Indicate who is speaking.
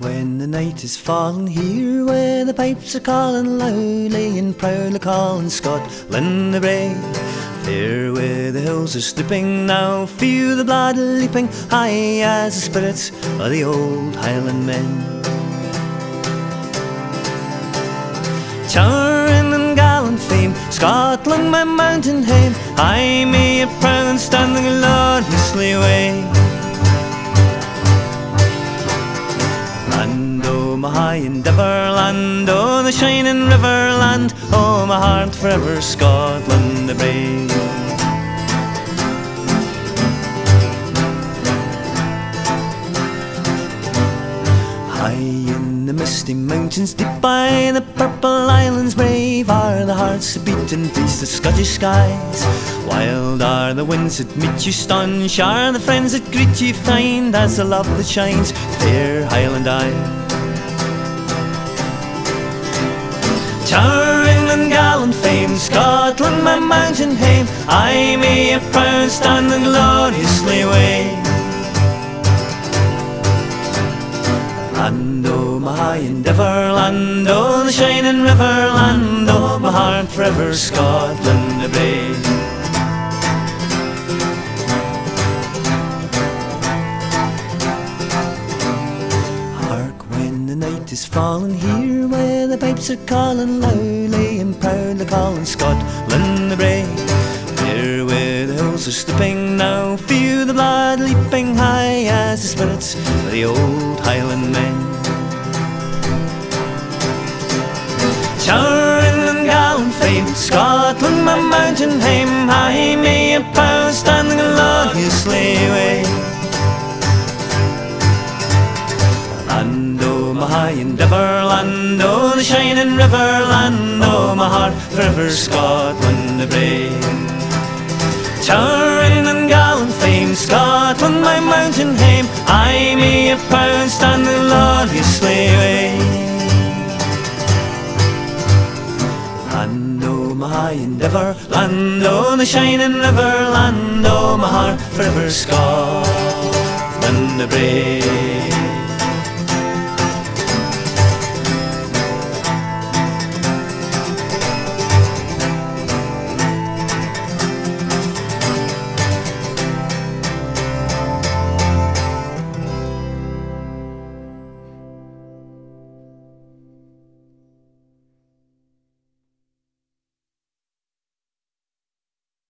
Speaker 1: when the night is falling here, where the pipes are calling loudly and proudly calling Scotland the brave. There where the hills are sleeping now, feel the blood leaping high as the spirits of the old Highland men. Towering and gallant fame, Scotland my mountain hame, I may a proud standing gloriously way. Land o' my high endeavour, land o' the shining river, land o' my heart forever, Scotland the brave. High in the misty mountains, deep by the purple islands, brave are the hearts that beat and face the Scottish skies. Wild are the winds that meet you, staunch are the friends that greet you, find as the love that shines fair Highland Isle. Towering and gallant fame, Scotland my mountain hame, I may a proud stand and gloriously way. Land o' my high endeavour, land o' the shining river, land o' my heart forever, Scotland the brave. Hark when the night is falling here, where the pipes are calling loudly and proudly calling Scotland the brave. There where the hills are slipping now, feel the blood leaping high as the spirits of the old Highland men. Towering and gallant fame, Scotland my mountain hame, I may a proud standing gloriously way. Land o' my high endeavour, land o' the shining river, land o' my heart forever, Scotland the brave. Towering and gallant fame, Scotland my mountain hame, I may a proud stand gloriously way. Land o' my high endeavour, land o' the shining river, land o' my heart forever, Scotland the brave.